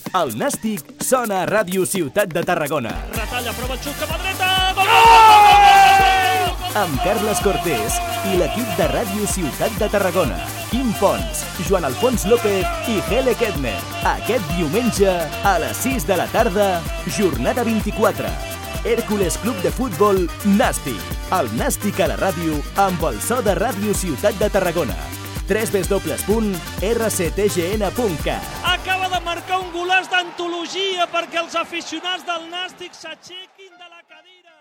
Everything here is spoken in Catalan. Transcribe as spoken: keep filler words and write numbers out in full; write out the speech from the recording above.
El Nàstic sona a Ràdio Ciutat de Tarragona. Retalla, prova el xut cap a dreta. Gol! Amb Carles Cortés i l'equip de Ràdio Ciutat de Tarragona. Quim Pons, Joan Alfons López i Hele Kedmer. Aquest diumenge, a les sis de la tarda, jornada vint-i-quatre. Hèrcules Club de Futbol Nàstic. El Nàstic a la ràdio amb el so de Ràdio Ciutat de Tarragona. w w w punt r c t g n punt cat. Acaba de marcar un golaç d'antologia perquè els aficionats del Nàstic s'aixequin.